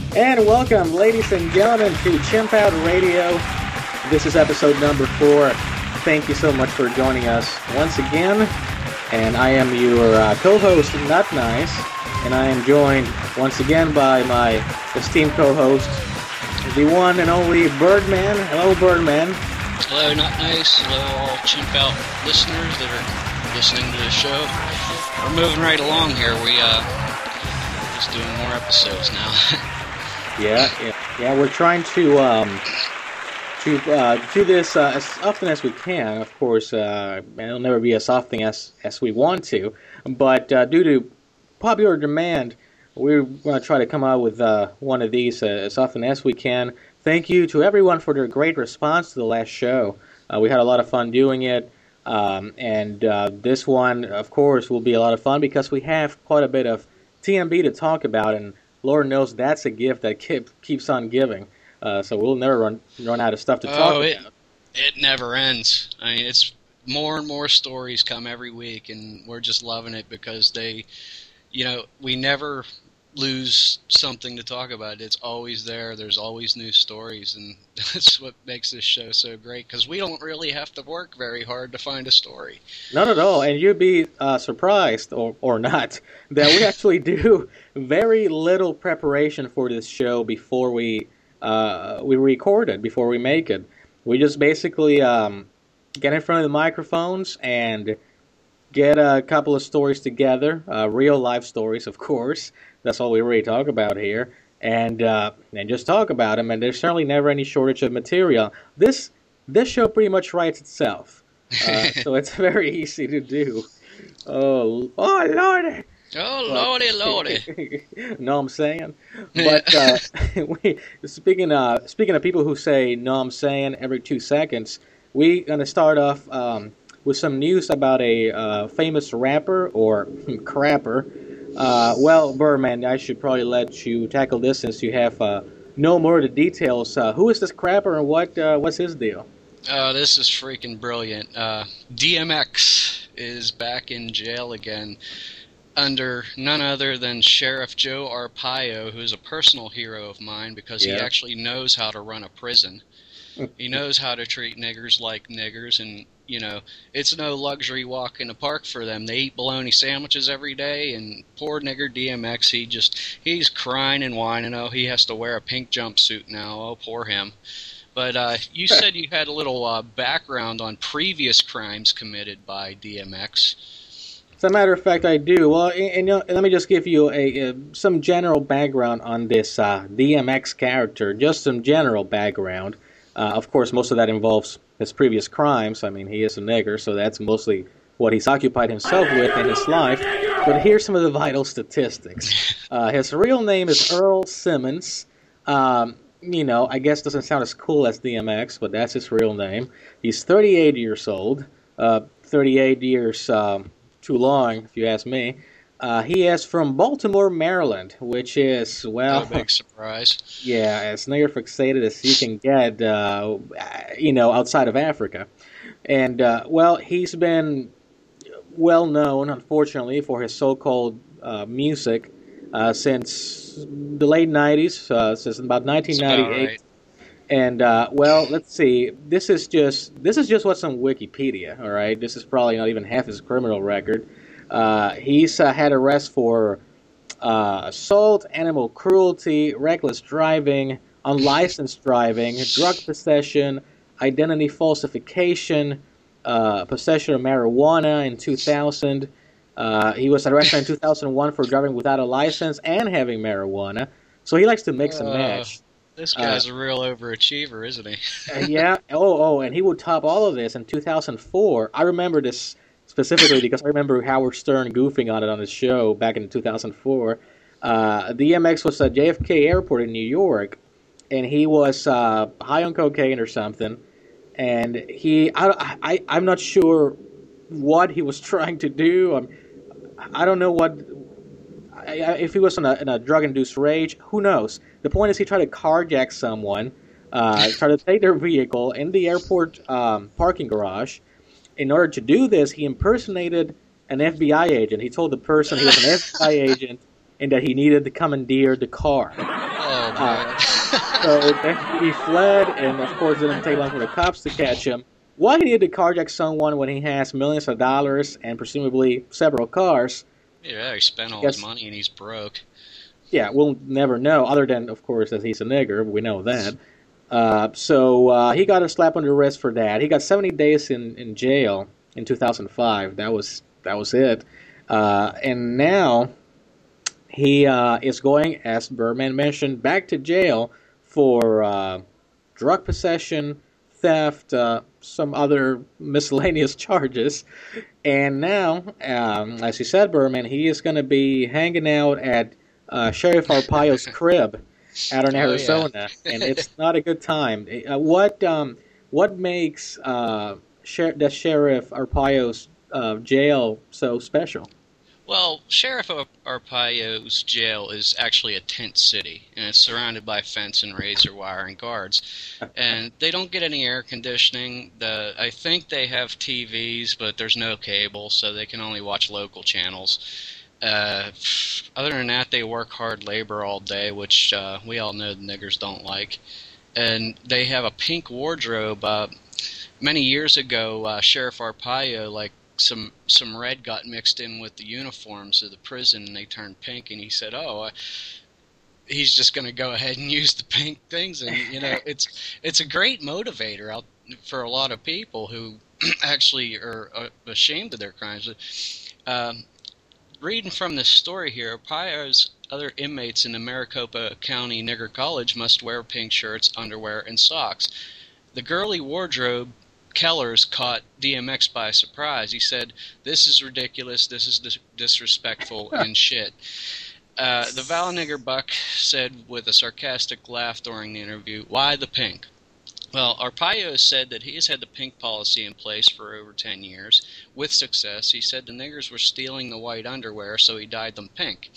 And welcome, ladies and gentlemen, to Chimp Out Radio. This is episode number 4. Thank you so much for joining us once again. And I am your co-host, Not Nice. And I am joined once again by my esteemed co-host, the one and only Birdman. Hello, Birdman. Hello, Not Nice. Hello, all Chimp Out listeners that are listening to the show. We're moving right along here. We're just doing more episodes now. Yeah. We're trying to do this as often as we can. Of course, it'll never be as often as we want to. But due to popular demand, we're going to try to come out with one of these as often as we can. Thank you to everyone for their great response to the last show. We had a lot of fun doing it. And this one, of course, will be a lot of fun because we have quite a bit of TMB to talk about, and Lord knows that's a gift that keeps on giving. So we'll never run out of stuff to talk about. It never ends. I mean, it's more and more stories come every week, and we're just loving it because we never lose something to talk about. It's always there. There's always new stories, and that's what makes this show so great, because we don't really have to work very hard to find a story. Not at all, and you'd be surprised, or not, that we actually do very little preparation for this show before we record it, before we make it. We just basically get in front of the microphones and get a couple of stories together, real life stories, of course. That's all we really talk about here, and just talk about them. And there's certainly never any shortage of material. This show pretty much writes itself, so it's very easy to do. Oh lordy! Oh lordy! Know what I'm saying? But speaking of people who say "know what I'm saying" every 2 seconds, we're gonna start off with some news about a famous rapper or crapper. Well, Birdman, I should probably let you tackle this since you have no more of the details. Who is this crapper and what's his deal? This is freaking brilliant. DMX is back in jail again under none other than Sheriff Joe Arpaio, who's a personal hero of mine because he actually knows how to run a prison. He knows how to treat niggers like niggers, and it's no luxury walk in the park for them. They eat bologna sandwiches every day, and poor nigger DMX, he's crying and whining. Oh, he has to wear a pink jumpsuit now. Oh, poor him. But you said you had a little background on previous crimes committed by DMX. As a matter of fact, I do. Well, let me just give you some general background on this DMX character, just some general background. Of course, most of that involves his previous crimes. I mean, he is a nigger, so that's mostly what he's occupied himself with in his life. But here's some of the vital statistics. His real name is Earl Simmons. I guess doesn't sound as cool as DMX, but that's his real name. He's 38 years old. 38 years too long, if you ask me. He is from Baltimore, Maryland, which is, well... No big surprise. Yeah, as nigger fixated as you can get, outside of Africa. And, he's been well known, unfortunately, for his so-called music since the late 90s, since about 1998. Right. And, let's see, this is just what's on Wikipedia, all right? This is probably not even half his criminal record. He's had arrests for assault, animal cruelty, reckless driving, unlicensed driving, drug possession, identity falsification, possession of marijuana in 2000. He was arrested in 2001 for driving without a license and having marijuana. So he likes to mix and match. This guy's a real overachiever, isn't he? Yeah. Oh, and he would top all of this in 2004. I remember this specifically because I remember Howard Stern goofing on it on his show back in 2004. DMX was at JFK Airport in New York, and he was high on cocaine or something. And I'm not sure what he was trying to do. I don't know if he was in a drug-induced rage. Who knows? The point is he tried to carjack someone, tried to take their vehicle in the airport parking garage. In order to do this, he impersonated an FBI agent. He told the person he was an FBI agent and that he needed to commandeer the car. Oh, man. So then he fled, and of course, it didn't take long for the cops to catch him. Why he needed to carjack someone when he has millions of dollars and presumably several cars? Yeah, he spent all his money and he's broke. Yeah, we'll never know, other than, of course, that he's a nigger. We know that. So he got a slap on the wrist for that. He got 70 days in jail in 2005. That was it. And now he is going, as Berman mentioned, back to jail for drug possession, theft, some other miscellaneous charges. And now, as he said, Berman, he is going to be hanging out at Sheriff Arpaio's crib out in Arizona, and it's not a good time. What makes the Sheriff Arpaio's jail so special? Well, Sheriff Arpaio's jail is actually a tent city, and it's surrounded by fence and razor wire and guards. And they don't get any air conditioning. I think they have TVs, but there's no cable, so they can only watch local channels. Other than that, they work hard labor all day, which we all know the niggers don't like. And they have a pink wardrobe. Many years ago, Sheriff Arpaio, some red got mixed in with the uniforms of the prison, and they turned pink. And he said, he's just going to go ahead and use the pink things. And it's a great motivator for a lot of people who actually are ashamed of their crimes. Reading from this story here, Arpaio's other inmates in the Maricopa County Nigger College must wear pink shirts, underwear, and socks. The girly wardrobe Kellers caught DMX by surprise. He said, "This is ridiculous, this is disrespectful, and shit." The Val Nigger Buck said with a sarcastic laugh during the interview, "Why the pink?" Well, Arpaio said that he has had the pink policy in place for over 10 years, with success. He said the niggers were stealing the white underwear, so he dyed them pink.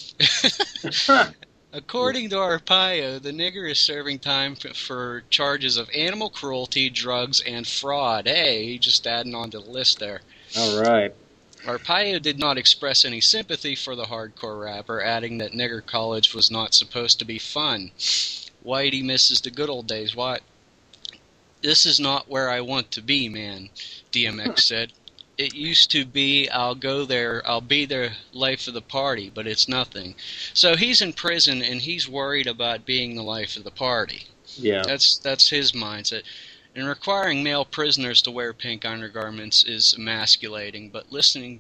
According to Arpaio, the nigger is serving time for charges of animal cruelty, drugs, and fraud. Hey, just adding on to the list there. All right. Arpaio did not express any sympathy for the hardcore rapper, adding that nigger college was not supposed to be fun. Whitey misses the good old days. Why? "This is not where I want to be, man," DMX said. "It used to be I'll go there, I'll be the life of the party, but it's nothing." So he's in prison and he's worried about being the life of the party. Yeah. That's his mindset. And requiring male prisoners to wear pink undergarments is emasculating, but listening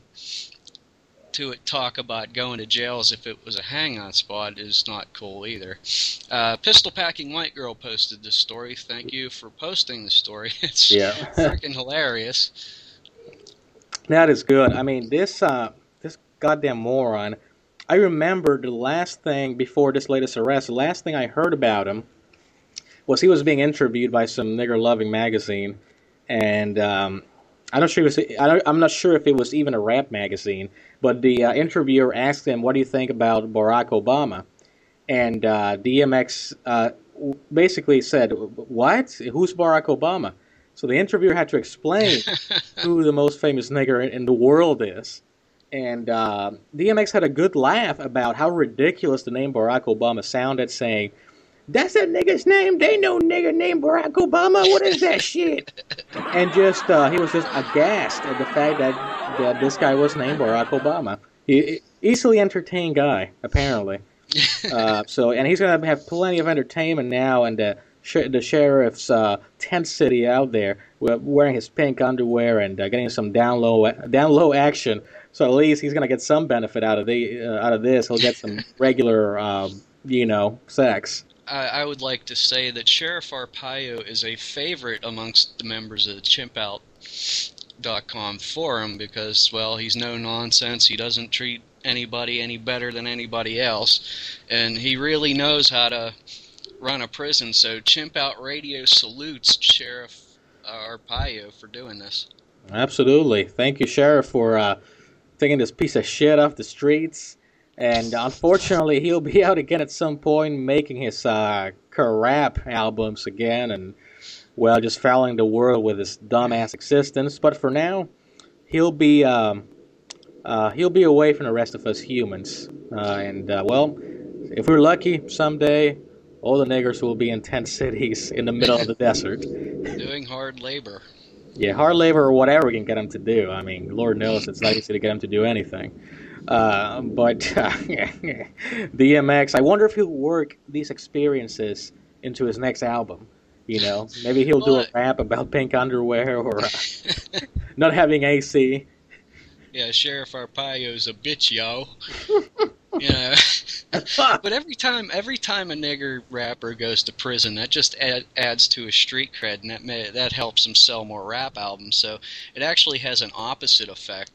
to it talk about going to jail as if it was a hang-on spot is not cool either. Pistol-packing white girl posted this story. Thank you for posting the story. It's freaking hilarious. That is good. I mean, this goddamn moron. I remember the last thing before this latest arrest. The last thing I heard about him was he was being interviewed by some nigger-loving magazine, and I'm not sure if it was even a rap magazine. But the interviewer asked him, "What do you think about Barack Obama?" And DMX basically said, "What? Who's Barack Obama?" So the interviewer had to explain who the most famous nigger in the world is. And DMX had a good laugh about how ridiculous the name Barack Obama sounded, saying, "That's that nigga's name? They no nigga named Barack Obama? What is that shit?" And just he was just aghast at the fact that this guy was named Barack Obama. He easily entertained guy, apparently. And he's gonna have plenty of entertainment now, and the sheriff's tent city out there, wearing his pink underwear and getting some down low action. So at least he's gonna get some benefit out of this. He'll get some regular, sex. I would like to say that Sheriff Arpaio is a favorite amongst the members of the chimpout.com forum because, well, he's no nonsense. He doesn't treat anybody any better than anybody else, and he really knows how to run a prison. So Chimp Out Radio salutes Sheriff Arpaio for doing this. Absolutely. Thank you, Sheriff, for taking this piece of shit off the streets. And unfortunately, he'll be out again at some point making his rap albums again and, well, just fouling the world with his dumbass existence. But for now, he'll be away from the rest of us humans. Well, if we're lucky, someday All the niggers will be in tent cities in the middle of the desert. Doing hard labor. Yeah, hard labor or whatever we can get them to do. I mean, Lord knows it's not easy to get them to do anything. But DMX, I wonder if he'll work these experiences into his next album. Maybe he'll do a rap about pink underwear or not having AC. Yeah, Sheriff Arpaio's a bitch, yo. But every time a nigger rapper goes to prison, that just adds to his street cred, and that helps him sell more rap albums. So it actually has an opposite effect,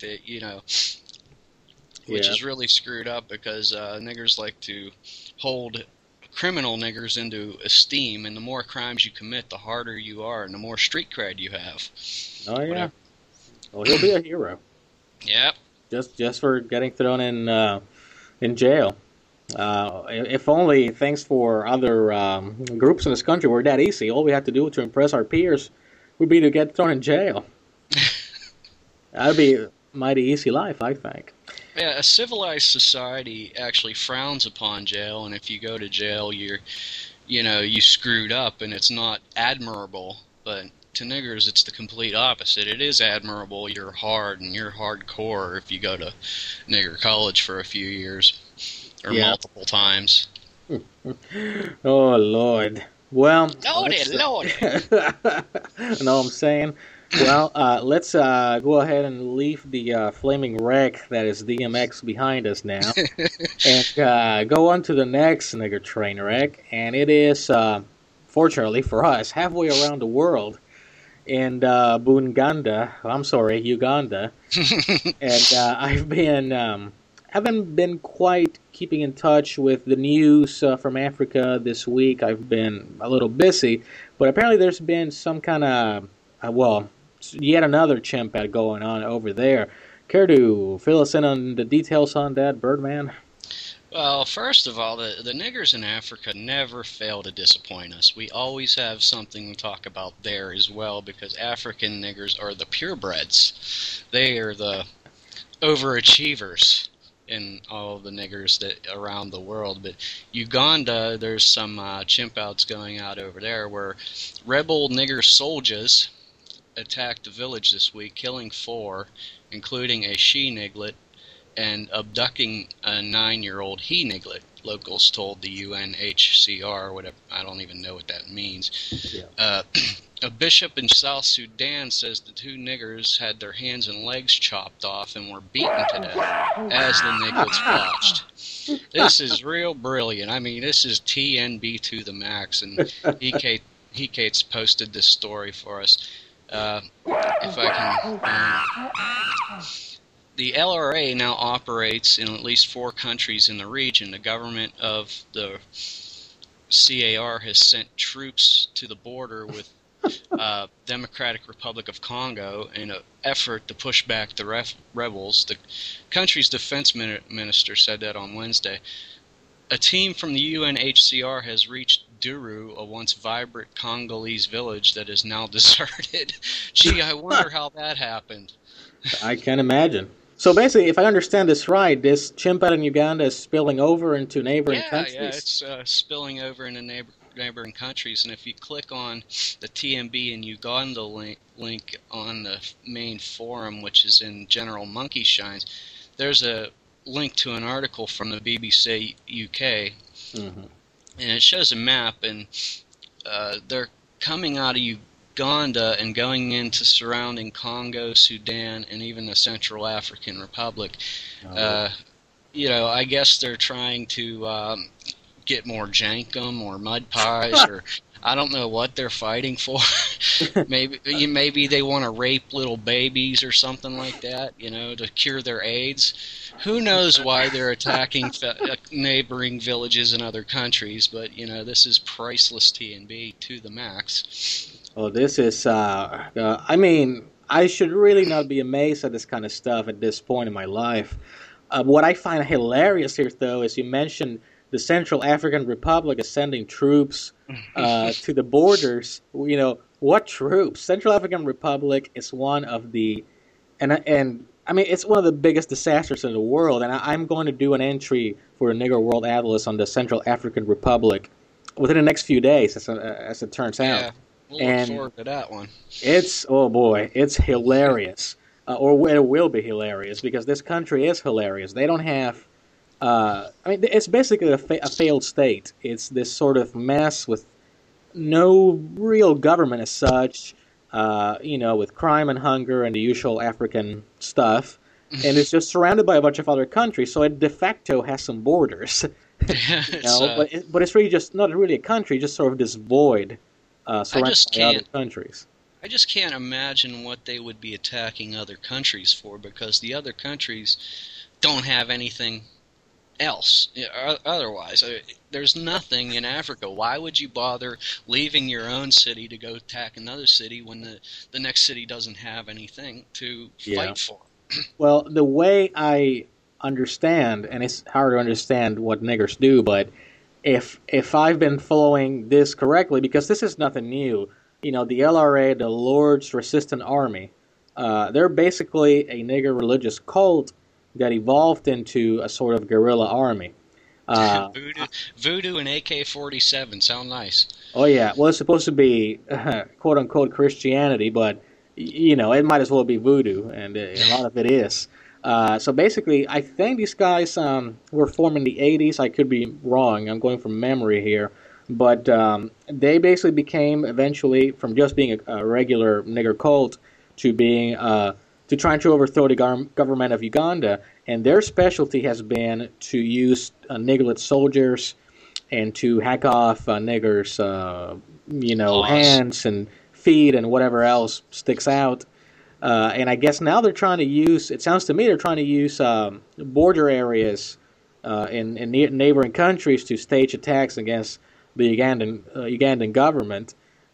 which is really screwed up because niggers like to hold criminal niggers into esteem, and the more crimes you commit, the harder you are, and the more street cred you have. Oh yeah. Whatever. Well, he'll be a hero. Yep. Just for getting thrown in jail. If only things for other groups in this country were that easy. All we had to do to impress our peers would be to get thrown in jail. That'd be a mighty easy life, I think. Yeah, a civilized society actually frowns upon jail, and if you go to jail, you screwed up, and it's not admirable. But to niggers, it's the complete opposite. It is admirable. You're hard and you're hardcore if you go to nigger college for a few years or multiple times. Oh Lord! Well, Lord. know what I'm saying? Well, let's go ahead and leave the flaming wreck that is DMX behind us now, and go on to the next nigger train wreck, and it is, fortunately for us, halfway around the world in Uganda, and haven't been quite keeping in touch with the news from Africa this week. I've been a little busy, but apparently there's been some kind of, yet another chimp ad going on over there. Care to fill us in on the details on that, Birdman? Well, first of all, the niggers in Africa never fail to disappoint us. We always have something to talk about there as well, because African niggers are the purebreds. They are the overachievers in all of the niggers around the world. But Uganda, there's some chimp outs going out over there where rebel nigger soldiers attacked a village this week, killing 4, including a she-niglet, and abducting a 9-year-old he-niglet, locals told the UNHCR, whatever, I don't even know what that means. Yeah. A bishop in South Sudan says the 2 niggers had their hands and legs chopped off and were beaten to death as the niglets watched. This is real brilliant. I mean, this is TNB to the max, and Kate's posted this story for us. If I can... The LRA now operates in at least 4 countries in the region. The government of the CAR has sent troops to the border with Democratic Republic of Congo in an effort to push back the rebels. The country's defense minister said that on Wednesday. A team from the UNHCR has reached Duru, a once vibrant Congolese village that is now deserted. Gee, I wonder how that happened. I can imagine. So basically, if I understand this right, this chimp out in Uganda is spilling over into neighboring countries? Yeah, it's spilling over into neighboring countries. And if you click on the TMB in Uganda link on the main forum, which is in General Monkey Shines, there's a link to an article from the BBC UK. Mm-hmm. And it shows a map, and they're coming out of Uganda and going into surrounding Congo, Sudan, and even the Central African Republic. I guess they're trying to get more jankum or mud pies, or I don't know what they're fighting for. Maybe they want to rape little babies or something like that, to cure their AIDS. Who knows why they're attacking neighboring villages in other countries, but, this is priceless TNB to the max. Oh, this is, I mean, I should really not be amazed at this kind of stuff at this point in my life. What I find hilarious here, though, is you mentioned the Central African Republic is sending troops to the borders. What troops? Central African Republic is one of the, and I mean, it's one of the biggest disasters in the world, and I'm going to do an entry for a Nigger World Atlas on the Central African Republic within the next few days, as it turns out. Yeah, we'll look And forward to that one. it's, oh boy, it's hilarious. Or it will be hilarious because this country is hilarious. They don't have. I mean, it's basically a failed state. It's this sort of mess with no real government as such. With crime and hunger and the usual African stuff, and it's just surrounded by a bunch of other countries. So it de facto has some borders. But it's really just not really a country, just sort of this void surrounded by other countries. I just can't imagine what they would be attacking other countries for, because the other countries don't have anything else. Otherwise, there's nothing in Africa. Why would you bother leaving your own city to go attack another city when the next city doesn't have anything to fight for? Well, the way I understand, and it's hard to understand what niggers do, but if I've been following this correctly, because this is nothing new, the LRA, the Lord's Resistance Army, they're basically a nigger religious cult that evolved into a sort of guerrilla army. Voodoo and AK-47 sound nice. Oh yeah, well it's supposed to be quote unquote Christianity, but it might as well be voodoo, and a lot of it is. So basically, I think these guys were formed in the 80s. I could be wrong. I'm going from memory here. But they basically became eventually, from just being a regular nigger cult to being to trying to overthrow the government of Uganda. And their specialty has been to use niggerlet soldiers and to hack off niggers' hands and feet and whatever else sticks out. And I guess now they're trying to use, it sounds to me they're trying to use border areas in neighboring countries to stage attacks against the Ugandan government,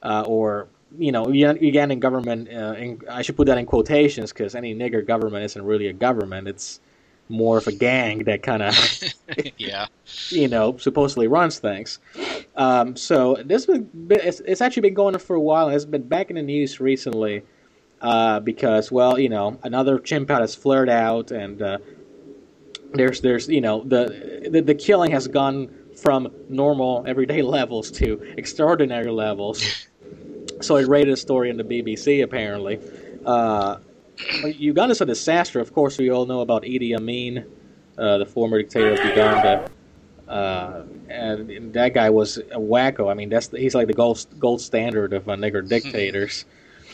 Ugandan government, I should put that in quotations because any nigger government isn't really a government. It's more of a gang that kind of, supposedly runs things. So it's actually been going on for a while, and it's been back in the news recently because, another chimp out has flared out, and there's the killing has gone from normal everyday levels to extraordinary levels. So it rated a story in the BBC, apparently. Uganda's a disaster. Of course, we all know about Idi Amin, the former dictator of Uganda. And that guy was a wacko. I mean, he's like the gold standard of nigger dictators.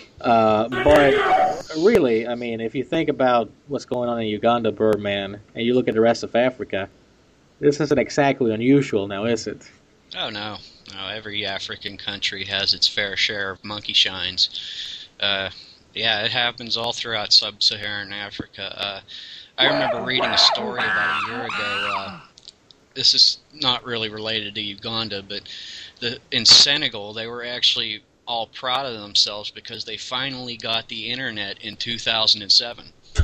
But really, I mean, if you think about what's going on in Uganda, Birdman, and you look at the rest of Africa, this isn't exactly unusual now, is it? Oh, no. No, every African country has its fair share of monkey shines. It happens all throughout sub-Saharan Africa. I remember reading a story about a year ago. This is not really related to Uganda, but in Senegal, they were actually all proud of themselves because they finally got the internet in 2007.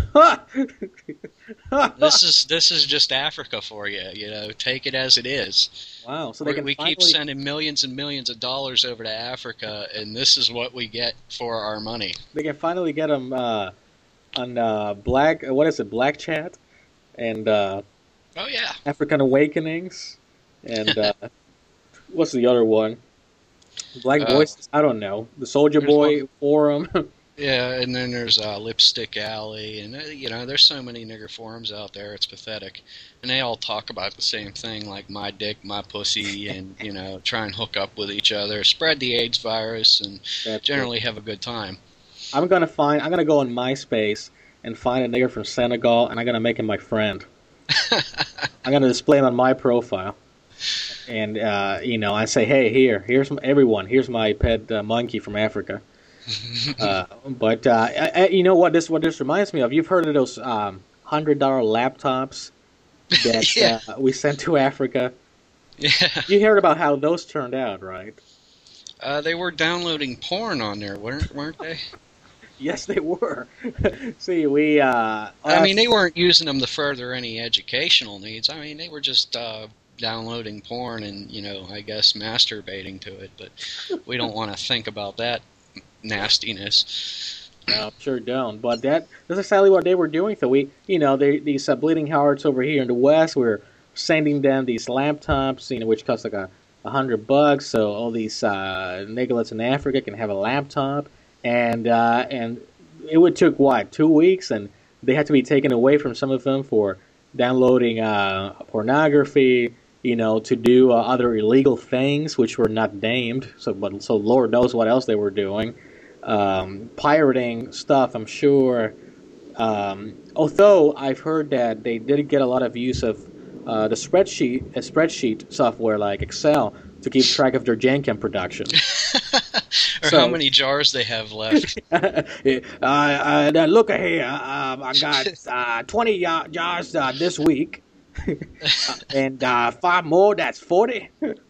This is just Africa for you. Take it as it is. Wow! So we keep sending millions and millions of dollars over to Africa, and this is what we get for our money. They can finally get them on Black Chat, and African Awakenings, and what's the other one? Black Voices. I don't know. The Soldier Boy Forum. Yeah, and then there's Lipstick Alley, and there's so many nigger forums out there, it's pathetic. And they all talk about the same thing, like my dick, my pussy, and, try and hook up with each other, spread the AIDS virus, and generally have a good time. I'm gonna go on MySpace and find a nigger from Senegal, and I'm gonna make him my friend. I'm gonna display him on my profile. And, I say, hey, here's everyone, here's my pet monkey from Africa. But you know what this reminds me of? You've heard of those $100 laptops that we sent to Africa? Yeah. You heard about how those turned out, right? They were downloading porn on there, weren't they? Yes, they were. See, they weren't using them to further any educational needs. I mean, they were just downloading porn and, I guess masturbating to it. But we don't want to think about that nastiness. No, sure don't. But that's exactly what they were doing. So these bleeding hearts over here in the West, we're sending them these laptops, which cost like $100, so all these nigglets in Africa can have a laptop, and it would took what 2 weeks, and they had to be taken away from some of them for downloading pornography, to do other illegal things which were not named. So Lord knows what else they were doing, pirating stuff. I'm sure. Although I've heard that they did get a lot of use of the spreadsheet software like Excel to keep track of their Jenkem production. Or how many jars they have left. Look here, I got 20 jars this week, and 5 more, that's 40.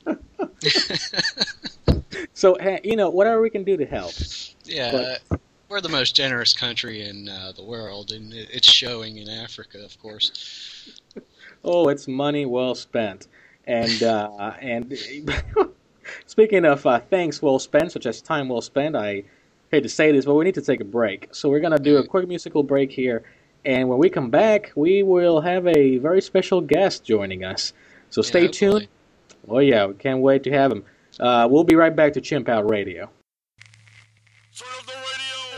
So, whatever we can do to help. Yeah, we're the most generous country in the world, and it's showing in Africa, of course. Oh, it's money well spent. And speaking of things well spent, such as time well spent, I hate to say this, but we need to take a break. So we're going to do a quick musical break here. And when we come back, we will have a very special guest joining us. So stay tuned. Oh, yeah, we can't wait to have him. We'll be right back to Chimp Out Radio. Turn up the radio.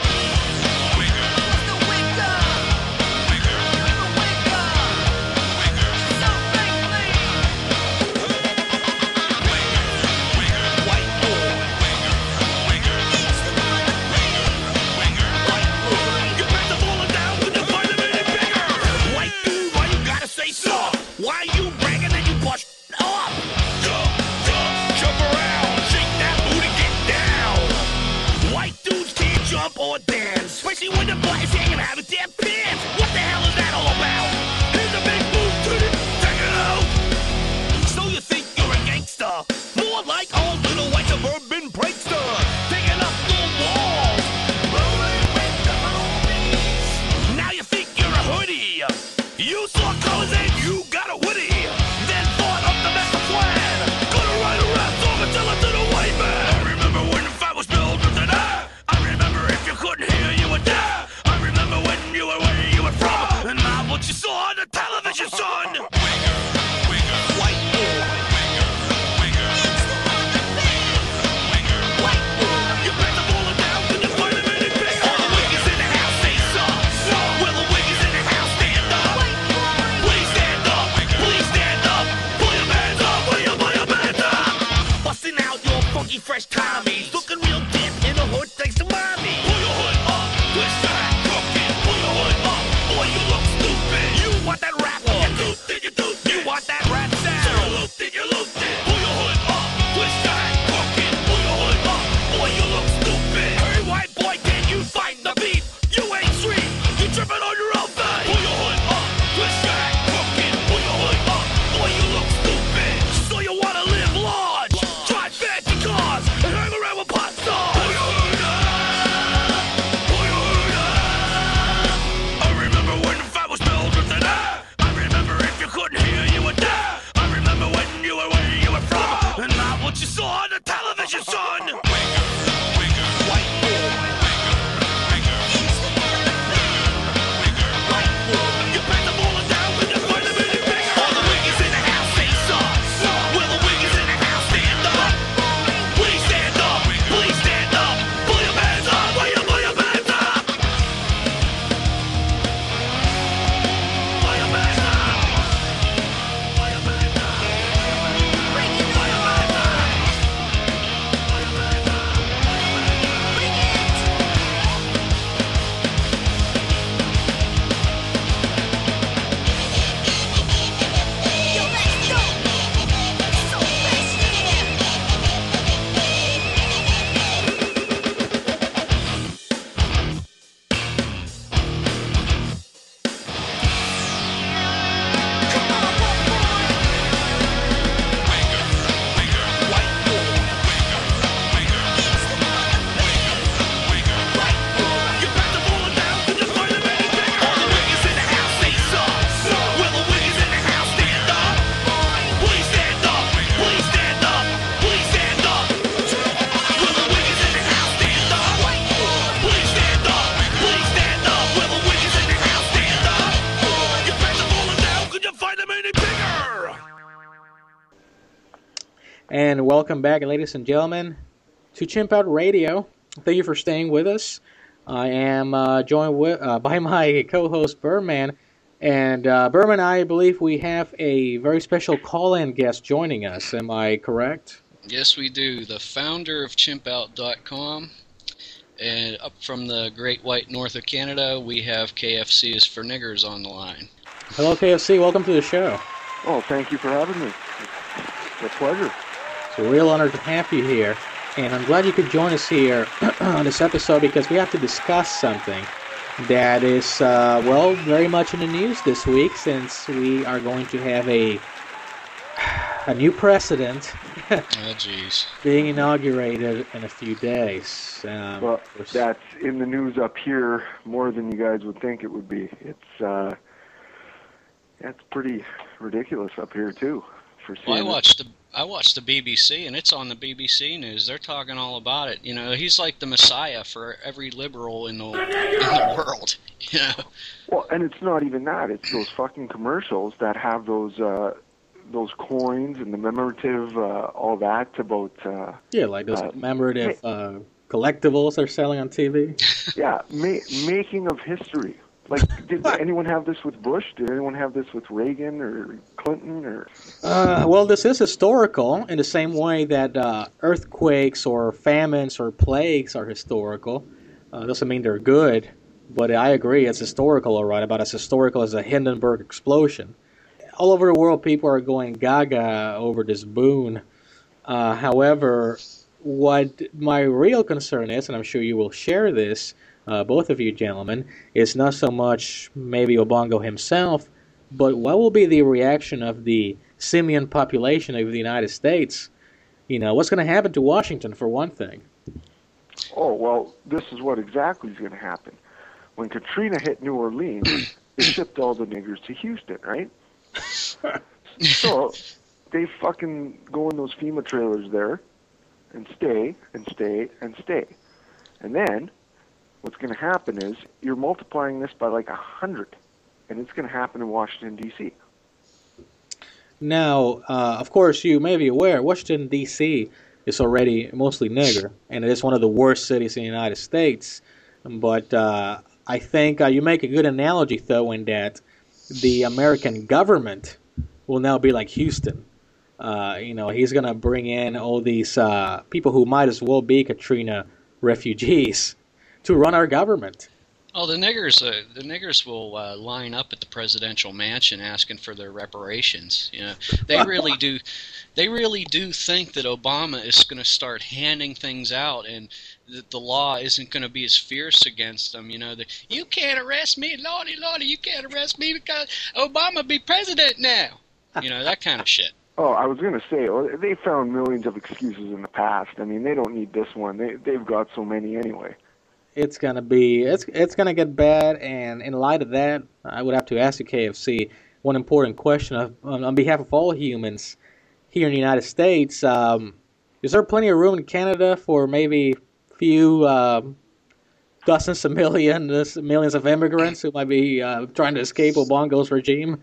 Why you bragging and you bust up? Jump around, shake that booty, get down. White dudes can't jump or dance, especially when the blacks hanging out of their pants. What the hell is that all about? Here's a big move to it, check it out. So you think you're a gangster? More like old little white suburban prankster, taking up the walls, rolling with the movies. Now you think you're a hoodie? You saw colors and you got a woody. Then thought up the master plan. Gonna write a rap song and tell it to the white man. I remember when the fight was built with an eye. I remember if you couldn't hear, you would die. I remember when you were where you were from, and not what you saw on the television, son. White boy. White boy. You better pull it down to the fight a minute bigger. All the wiggies in the house say so. Well, the wiggies in the house stand up. Please stand up. Please stand up. Pull your hands up. Pull your hands up. Busting out your funky fresh Tommies. Looking real dip in the hood thanks to mommy. Pull your hood up. Twist your hat, crooked. Pull your hood up. Boy, you look stupid. You want that rap? You want that rap sound? You looped it. Pull your hood up. Twist your hat, crooked. Pull your hood up. Boy, you look stupid. Hey, white boy, can you fight the beat? You ain't street. You tripping on your own thing. Pull your hood up. Twist your hat, crooked. Pull your hood up. Boy, you look stupid. So you wanna live large, drive fancy cars, and hang around with pop stars. Pull your hood up. Pull your hood up. I remember when the fight was built with an eye. I remember if you couldn't hear, you would die. I remember when you were where you were from, and not what you saw on the television, son. White boy. You better pull it down when you find a minute bigger. All the wiggies in the house say so. Well, the wiggies in the house stand up. Please stand up. Please stand up. Pull your hands up. Pull your hands up. Pull your hands up. Pull your hands up. Pull your hands up. And welcome back, ladies and gentlemen, to Chimp Out Radio. Thank you for staying with us. I am joined by my co-host, Birdman. And Birdman, I believe we have a very special call-in guest joining us. Am I correct? Yes, we do. The founder of chimpout.com. And up from the great white north of Canada, we have KFC is for Niggers on the line. Hello, KFC. Welcome to the show. Oh, thank you for having me. It's a pleasure. It's a real honor to have you here. And I'm glad you could join us here on this episode because we have to discuss something that is, very much in the news this week since we are going to have a new president Oh, jeez. being inaugurated in a few days. Well, that's in the news up here more than you guys would think it would be. It's pretty ridiculous up here too. For seeing Well, I watched the BBC, and it's on the BBC News. They're talking all about it. You know, he's like the messiah for every liberal in the world. You know. Well, and it's not even that. It's those fucking commercials that have those coins and the commemorative all that about. like those commemorative collectibles they're selling on TV. Yeah, making of history. Like, did anyone have this with Bush? Did anyone have this with Reagan or Clinton? Or Well, this is historical in the same way that earthquakes or famines or plagues are historical. Doesn't mean they're good, but I agree it's historical, all right, about as historical as the Hindenburg explosion. All over the world, people are going gaga over this boon. However, what my real concern is, and I'm sure you will share this, both of you gentlemen, is not so much maybe Obongo himself, but what will be the reaction of the simian population of the United States? You know, what's going to happen to Washington, for one thing? oh well, this is what exactly is going to happen. When Katrina hit New Orleans, they shipped all the niggers to Houston, right? So they fucking go in those FEMA trailers there and stay and stay and stay. And then what's going to happen is you're multiplying this by like 100, and it's going to happen in Washington, D.C. Now, of course, you may be aware, Washington, D.C. is already mostly nigger, and it is one of the worst cities in the United States. But I think you make a good analogy, though, in that the American government will now be like Houston. He's going to bring in all these people who might as well be Katrina refugees to run our government. Oh, the niggers will line up at the presidential mansion asking for their reparations. You know, they really do. They really do think that Obama is going to start handing things out, and that the law isn't going to be as fierce against them. You know, that you can't arrest me, lordy, you can't arrest me because Obama be president now. You know, that kind of shit. Oh, I was going to say, they found millions of excuses in the past. I mean, they don't need this one. They've got so many anyway. It's gonna get bad, and in light of that, I would have to ask you, KFC, one important question on behalf of all humans here in the United States. Is there plenty of room in Canada for maybe a few dozens of millions of immigrants who might be trying to escape Obongo's regime?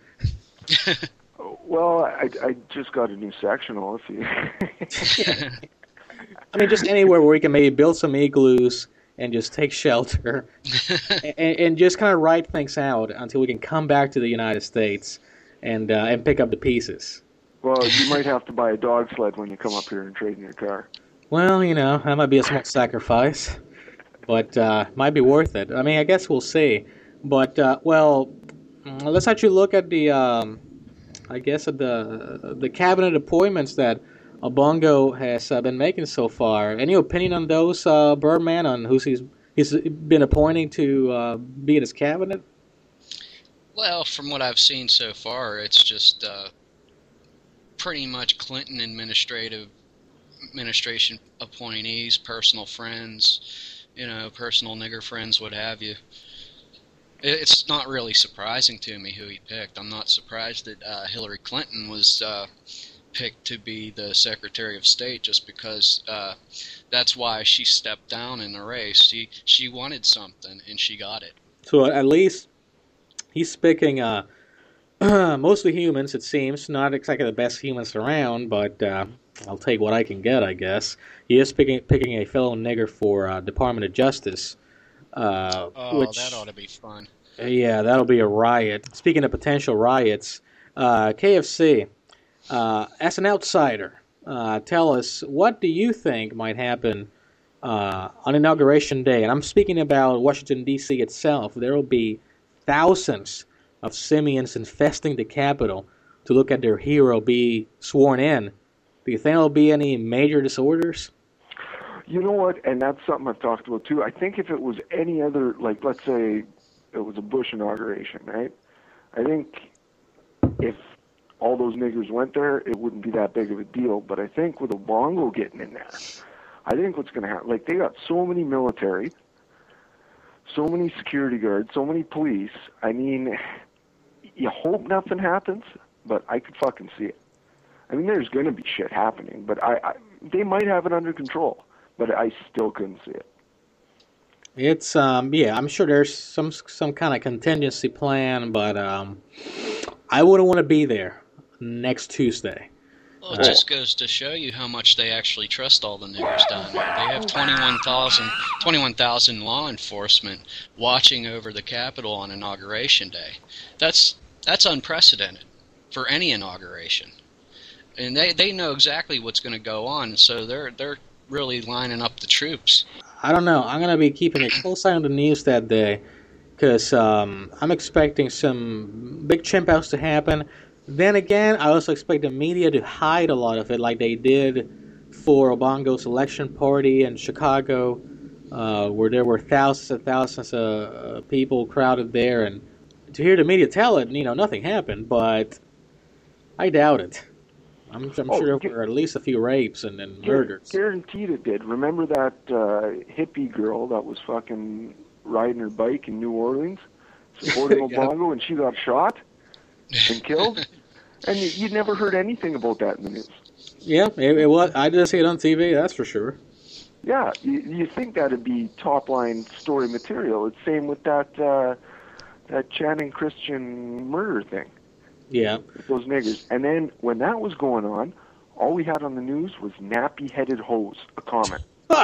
Well, I just got a new sectional. If you, I mean, just anywhere where we can maybe build some igloos and just take shelter and just kind of ride things out until we can come back to the United States and pick up the pieces. well, you might have to buy a dog sled when you come up here and trade in your car. Well, that might be a small sacrifice, but might be worth it. I mean, I guess we'll see. But, let's actually look at the cabinet appointments that Obongo has been making so far. Any opinion on those, Birdman, on who's he's been appointing to be in his cabinet? Well, from what I've seen so far, it's just pretty much Clinton administration appointees, personal friends, personal nigger friends, what have you. It's not really surprising to me who he picked. I'm not surprised that Hillary Clinton was picked to be the Secretary of State, just because that's why she stepped down in the race. She wanted something, and she got it. So at least he's picking mostly humans, it seems. Not exactly the best humans around, but I'll take what I can get, I guess. He is picking a fellow nigger for Department of Justice. Which, that ought to be fun. yeah, that'll be a riot. Speaking of potential riots, KFC, as an outsider, tell us, what do you think might happen on Inauguration Day? And I'm speaking about Washington, D.C. itself. There will be thousands of simians infesting the Capitol to look at their hero be sworn in. Do you think there'll be any major disorders? You know what? And that's something I've talked about too. I think if it was any other, like let's say it was a Bush inauguration, right? I think if all those niggers went there, it wouldn't be that big of a deal. But I think with Obongo getting in there, I think what's going to happen, like they got so many military, so many security guards, so many police. I mean, you hope nothing happens, but I could fucking see it. I mean, there's going to be shit happening, but they might have it under control, but I still couldn't see it. It's yeah, I'm sure there's some kind of contingency plan, but I wouldn't want to be there next Tuesday. Well, it just goes to show you how much they actually trust all the niggers down there. They have 21,000 law enforcement watching over the Capitol on Inauguration Day. That's unprecedented for any inauguration. And they know exactly what's going to go on, so they're really lining up the troops. I don't know. I'm going to be keeping a close eye on the news that day because I'm expecting some big chimp outs to happen. Then again, I also expect the media to hide a lot of it like they did for Obongo's election party in Chicago, where there were thousands and thousands of people crowded there. And to hear the media tell it, nothing happened, but I doubt it. I'm sure there were at least a few rapes and murders. Guaranteed it did. Remember that hippie girl that was fucking riding her bike in New Orleans, supporting Obongo, and she got shot and killed? And you never heard anything about that in the news. Yeah, it was. I did see it on TV, that's for sure. Yeah, you think that'd be top-line story material. It's same with that Channing Christian murder thing. Yeah. Those niggers. And then when that was going on, all we had on the news was nappy-headed hose, a comment.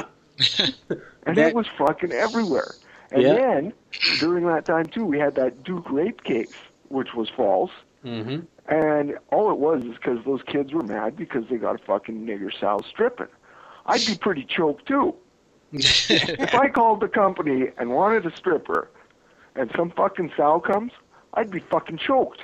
And it was fucking everywhere. And then, during that time, too, we had that Duke rape case, which was false. Mm-hmm. And all it was is because those kids were mad because they got a fucking nigger sow stripping. I'd be pretty choked, too. If I called the company and wanted a stripper and some fucking sow comes, I'd be fucking choked.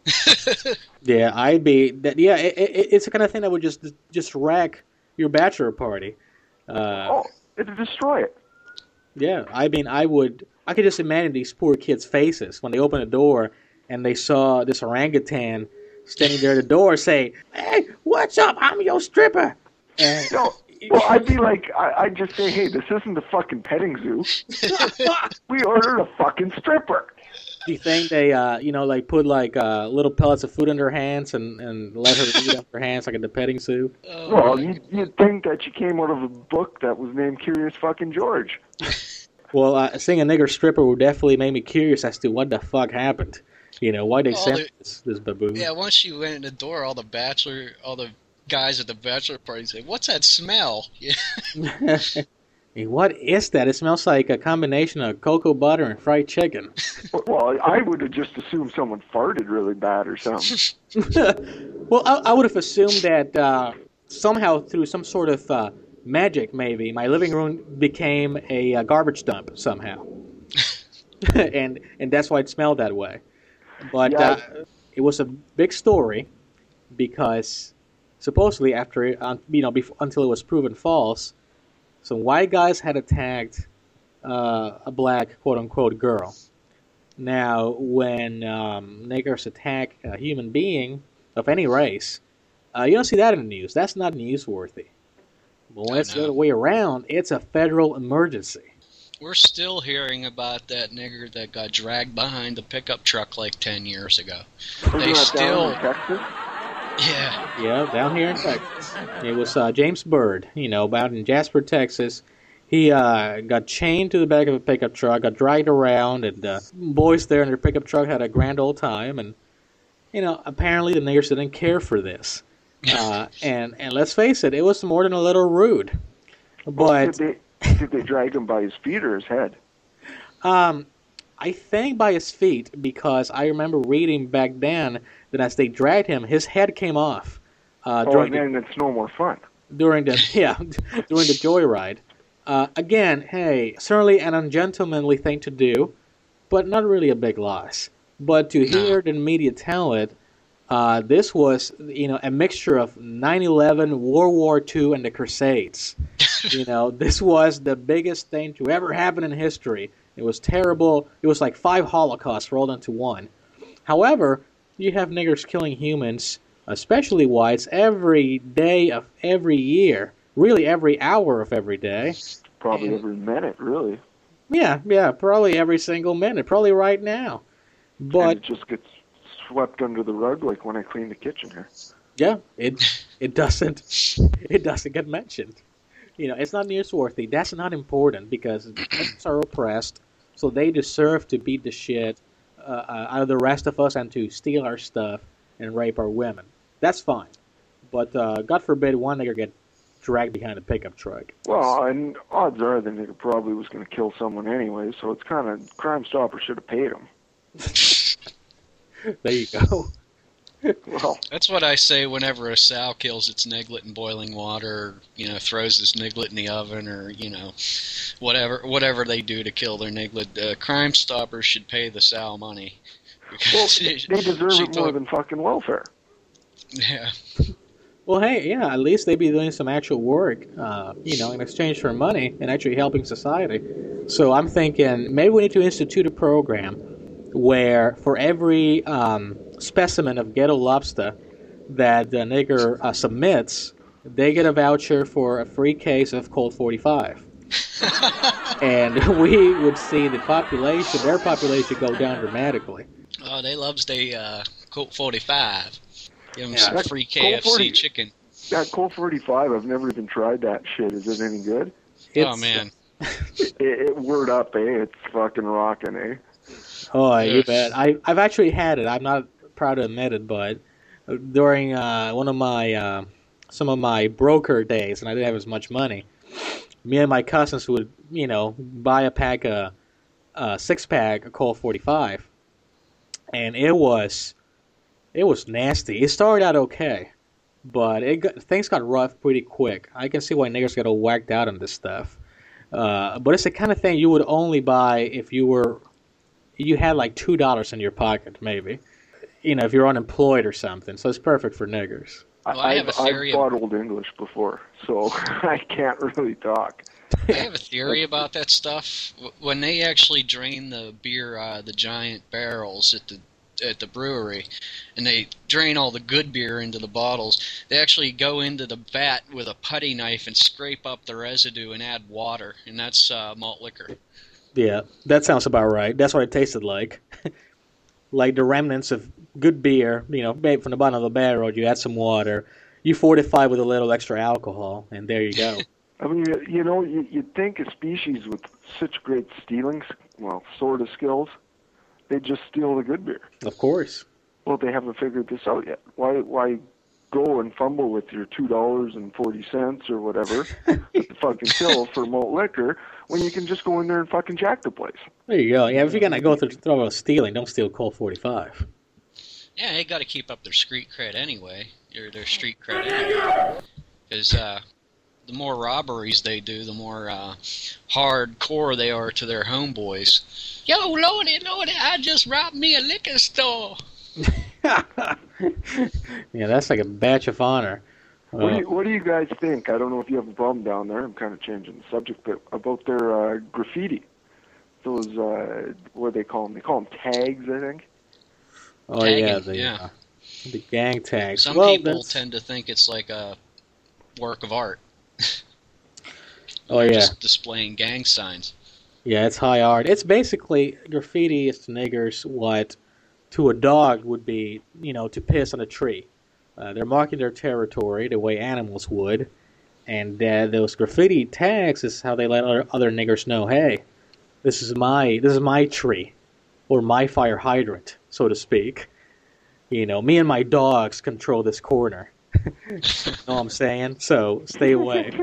Yeah, I'd be. It's the kind of thing that would just wreck your bachelor party. It'd destroy it. Yeah, I mean, I could just imagine these poor kids' faces when they opened the door and they saw this orangutan standing there at the door, say, "Hey, what's up? I'm your stripper." And, well, I'd be like, I'd just say, "Hey, this isn't the fucking petting zoo. We ordered a fucking stripper." Do you think they, like put like little pellets of food in their hands and let her eat up her hands like at the petting zoo? Well, you'd think that she came out of a book that was named Curious Fucking George. Well, seeing a nigger stripper would definitely make me curious as to what the fuck happened. Why they sent this baboon. Yeah, once she went in the door, all the guys at the bachelor party say, "What's that smell?" What is that? It smells like a combination of cocoa butter and fried chicken. Well, I would have just assumed someone farted really bad or something. Well, I would have assumed that somehow through some sort of magic, maybe, my living room became a garbage dump somehow. and that's why it smelled that way. But it was a big story because supposedly after until it was proven false, some white guys had attacked a black quote-unquote girl. Now, when niggers attack a human being of any race, you don't see that in the news. That's not newsworthy. But when it's the other way around, it's a federal emergency. We're still hearing about that nigger that got dragged behind the pickup truck like 10 years ago. They still... Down in Texas? Yeah, down here in Texas. It was James Bird, out in Jasper, Texas. He got chained to the back of a pickup truck, got dragged around, and boys there in their pickup truck had a grand old time. And, apparently the niggers didn't care for this. And let's face it, it was more than a little rude. But Did they drag him by his feet or his head? I think by his feet, because I remember reading back then that as they dragged him, his head came off And then it's no more fun. during the during the joyride. Again, hey, certainly an ungentlemanly thing to do, but not really a big loss. But to hear the media tell it, this was a mixture of 9/11, World War II, and the Crusades. This was the biggest thing to ever happen in history. It was terrible. It was like 5 Holocausts rolled into one. However, you have niggers killing humans, especially whites, every day of every year. Really, every hour of every day. Probably every minute, really. Yeah, probably every single minute. Probably right now. And But it just gets swept under the rug like when I clean the kitchen here. yeah, it doesn't get mentioned. It's not newsworthy. That's not important because Mexicans are oppressed, so they deserve to beat the shit out of the rest of us and to steal our stuff and rape our women. That's fine. But God forbid one nigger get dragged behind a pickup truck. Well, and odds are the nigga probably was going to kill someone anyway, so it's kind of Crime Stopper should have paid him. There you go. Well, That's what I say whenever a sow kills its niglet in boiling water, throws its niglet in the oven, or whatever they do to kill their niglet. Crime Stoppers should pay the sow money. well, Because they deserve she it more than fucking welfare. Yeah. Well, hey, yeah, at least they be doing some actual work, in exchange for money and actually helping society. So I'm thinking maybe we need to institute a program where for every specimen of ghetto lobster that the nigger submits, they get a voucher for a free case of Colt 45. And we would see their population go down dramatically. Oh, they loves the Colt 45. Give them Yeah. some That free Colt 40 KFC chicken. That Colt 45, I've never even tried that shit. Is it any good? Oh, man. It word up, It's fucking rocking, Oh, you Yes. bet. I've actually had it. I'm not proud to admit it, but during one of my some of my broker days, and I didn't have as much money, me and my cousins would buy a 6-pack of Colt 45, and it was nasty. It started out okay, but things got rough pretty quick. I can see why niggers get all whacked out on this stuff. But it's the kind of thing you would only buy if you had like $2 in your pocket, maybe. If you're unemployed or something. So it's perfect for niggers. Well, I have a theory I've bought Old English before, so I can't really talk. I have a theory about that stuff. When they actually drain the beer out of the giant barrels at the brewery, and they drain all the good beer into the bottles, they actually go into the vat with a putty knife and scrape up the residue and add water, and that's malt liquor. Yeah, that sounds about right. That's what it tasted like. Like the remnants of good beer, made from the bottom of the barrel. You add some water, you fortify with a little extra alcohol, and there you go. I mean, you'd think a species with such great sort of skills, they'd just steal the good beer. Of course. Well, they haven't figured this out yet. Why go and fumble with your $2.40 or whatever at the fucking till for malt liquor when you can just go in there and fucking jack the place? There you go. Yeah, if you're going to go through the throw of stealing, don't steal Colt 45. Yeah, they got to keep up their street cred anyway, or their street cred anyway. Because the more robberies they do, the more hardcore they are to their homeboys. Yo, Lordy, I just robbed me a liquor store. Yeah, that's like a badge of honor. What do you guys think? I don't know if you have a problem down there. I'm kind of changing the subject, but about their graffiti. Those, what do they call them? They call them tags, I think. Oh, Tagging, yeah, the gang tags. Some Well, people that's- tend to think it's like a work of art. Oh, They're yeah. just displaying gang signs. Yeah, it's high art. It's basically graffiti is to niggers what to a dog would be, to piss on a tree. They're marking their territory the way animals would, and those graffiti tags is how they let other niggers know, hey, this is my tree, or my fire hydrant, so to speak. Me and my dogs control this corner. know what I'm saying? So stay away.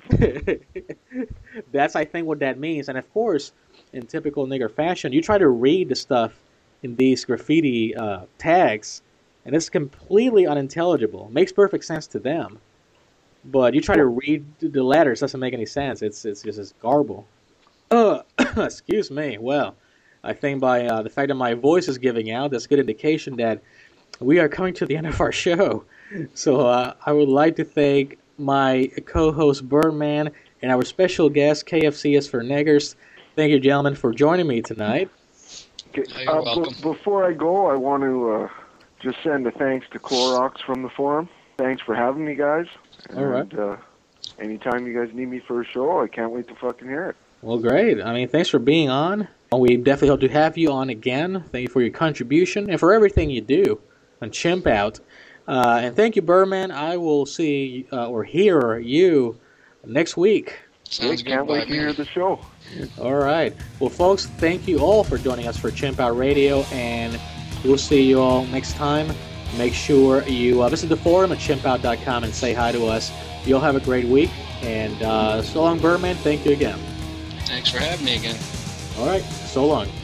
That's, I think, what that means. And of course, in typical nigger fashion, you try to read the stuff in these graffiti tags, and it's completely unintelligible. Makes perfect sense to them, but you try to read the letters, doesn't make any sense. It's just this garble. Excuse me. Well, I think by the fact that my voice is giving out, that's a good indication that we are coming to the end of our show. So I would like to thank my co-host Birdman and our special guest KFC is for Niggers. Thank you, gentlemen, for joining me tonight. Okay, You're welcome. Before I go, I want to just send a thanks to Clorox from the forum. Thanks for having me, guys. All right. And, anytime you guys need me for a show, I can't wait to fucking hear it. Well, great. I mean, thanks for being on. We definitely hope to have you on again. Thank you for your contribution and for everything you do on Chimp Out. And thank you, Birdman. I will see or hear you next week. Sounds Can't good wait by to me. hear the show. All right. Well, folks, thank you all for joining us for Chimp Out Radio, and we'll see you all next time. Make sure you visit the forum at chimpout.com and say hi to us. You all have a great week, and so long, Birdman. Thank you again. Thanks for having me again. All right. So long.